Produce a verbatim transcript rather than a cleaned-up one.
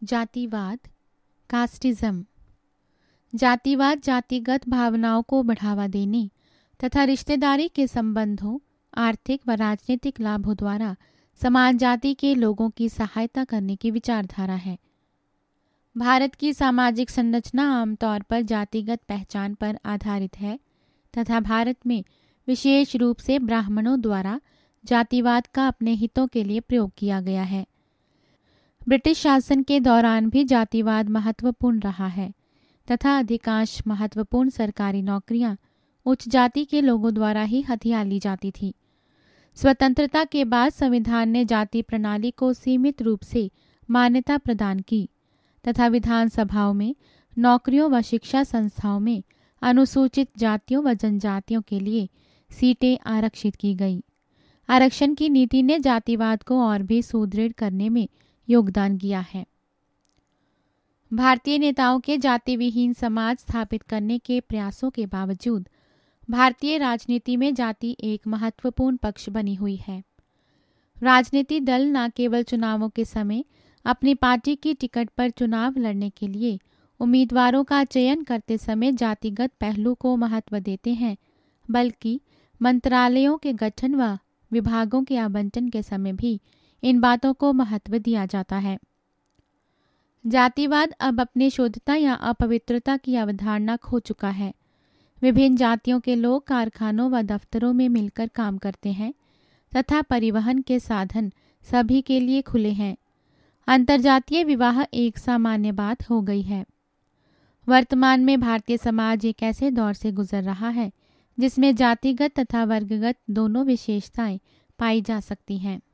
जातिवाद, कास्टिज्म। जातिवाद जातिगत भावनाओं को बढ़ावा देने तथा रिश्तेदारी के संबंधों, आर्थिक व राजनीतिक लाभों द्वारा समान जाति के लोगों की सहायता करने की विचारधारा है। भारत की सामाजिक संरचना आमतौर पर जातिगत पहचान पर आधारित है तथा भारत में विशेष रूप से ब्राह्मणों द्वारा जातिवाद का अपने हितों के लिए प्रयोग किया गया है। ब्रिटिश शासन के दौरान भी जातिवाद महत्वपूर्ण रहा है तथा अधिकांश महत्वपूर्ण सरकारी नौकरियां उच्च जाति के लोगों द्वारा ही हथिया ली जाती थी। स्वतंत्रता के बाद संविधान ने जाति प्रणाली को सीमित रूप से मान्यता प्रदान की तथा विधानसभाओं में, नौकरियों व शिक्षा संस्थाओं में अनुसूचित जातियों व जनजातियों के लिए सीटें आरक्षित की गई। आरक्षण की नीति ने जातिवाद को और भी सुदृढ़ करने में योगदान किया है। भारतीय नेताओं के जाति विहीन समाज स्थापित करने के प्रयासों के बावजूद भारतीय राजनीति में जाति एक महत्वपूर्ण पक्ष बनी हुई है। राजनीति दल न केवल चुनावों के समय अपनी पार्टी की टिकट पर चुनाव लड़ने के लिए उम्मीदवारों का चयन करते समय जातिगत पहलू को महत्व देते हैं, बल्कि मंत्रालयों के गठन व विभागों के आवंटन के समय भी इन बातों को महत्व दिया जाता है। जातिवाद अब अपनी शुद्धता या अपवित्रता की अवधारणा खो चुका है। विभिन्न जातियों के लोग कारखानों व दफ्तरों में मिलकर काम करते हैं तथा परिवहन के साधन सभी के लिए खुले हैं। अंतर्जातीय विवाह एक सामान्य बात हो गई है। वर्तमान में भारतीय समाज एक ऐसे दौर से गुजर रहा है जिसमें जातिगत तथा वर्गगत दोनों विशेषताएं पाई जा सकती हैं।